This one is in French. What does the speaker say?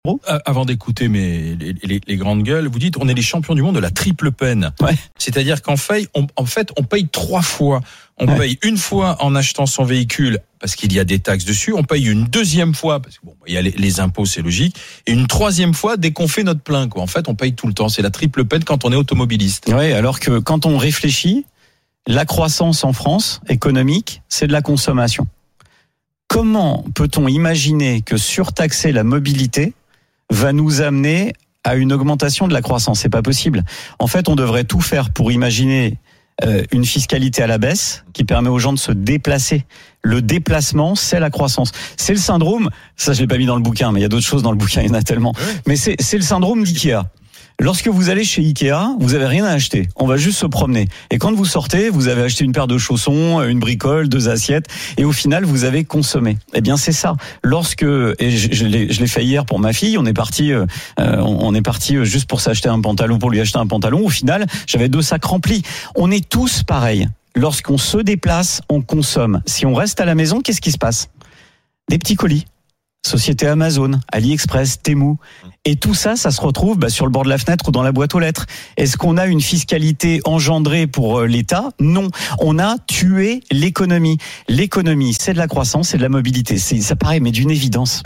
Avant d'écouter les grandes gueules, vous dites on est les champions du monde de la triple peine. Ouais. C'est-à-dire qu'en fait, on paye 3 fois. On paye une fois en achetant son véhicule parce qu'il y a des taxes dessus. On paye une deuxième fois parce que il y a les impôts, c'est logique. Et une troisième fois dès qu'on fait notre plein, quoi. En fait, on paye tout le temps. C'est la triple peine quand on est automobiliste. Oui, alors que quand on réfléchit, la croissance en France économique, c'est de la consommation. Comment peut-on imaginer que surtaxer la mobilité va nous amener à une augmentation de la croissance? C'est pas possible. En fait, on devrait tout faire pour imaginer une fiscalité à la baisse qui permet aux gens de se déplacer. Le déplacement, c'est la croissance. C'est le syndrome, ça je l'ai pas mis dans le bouquin, mais il y a d'autres choses dans le bouquin, il y en a tellement. Mais c'est le syndrome d'IKEA. Lorsque vous allez chez Ikea, vous avez rien à acheter. On va juste se promener. Et quand vous sortez, vous avez acheté une paire de chaussons, une bricole, 2 assiettes, et au final, vous avez consommé. Eh bien, c'est ça. Et je l'ai fait hier pour ma fille, on est parti juste pour s'acheter un pantalon, pour lui acheter un pantalon. Au final, j'avais 2 sacs remplis. On est tous pareils. Lorsqu'on se déplace, on consomme. Si on reste à la maison, qu'est-ce qui se passe? Des petits colis. Société Amazon, AliExpress, Temu. Et tout ça, ça se retrouve sur le bord de la fenêtre ou dans la boîte aux lettres. Est-ce qu'on a une fiscalité engendrée pour l'État? Non. On a tué l'économie. L'économie, c'est de la croissance, c'est de la mobilité. Ça paraît, mais d'une évidence.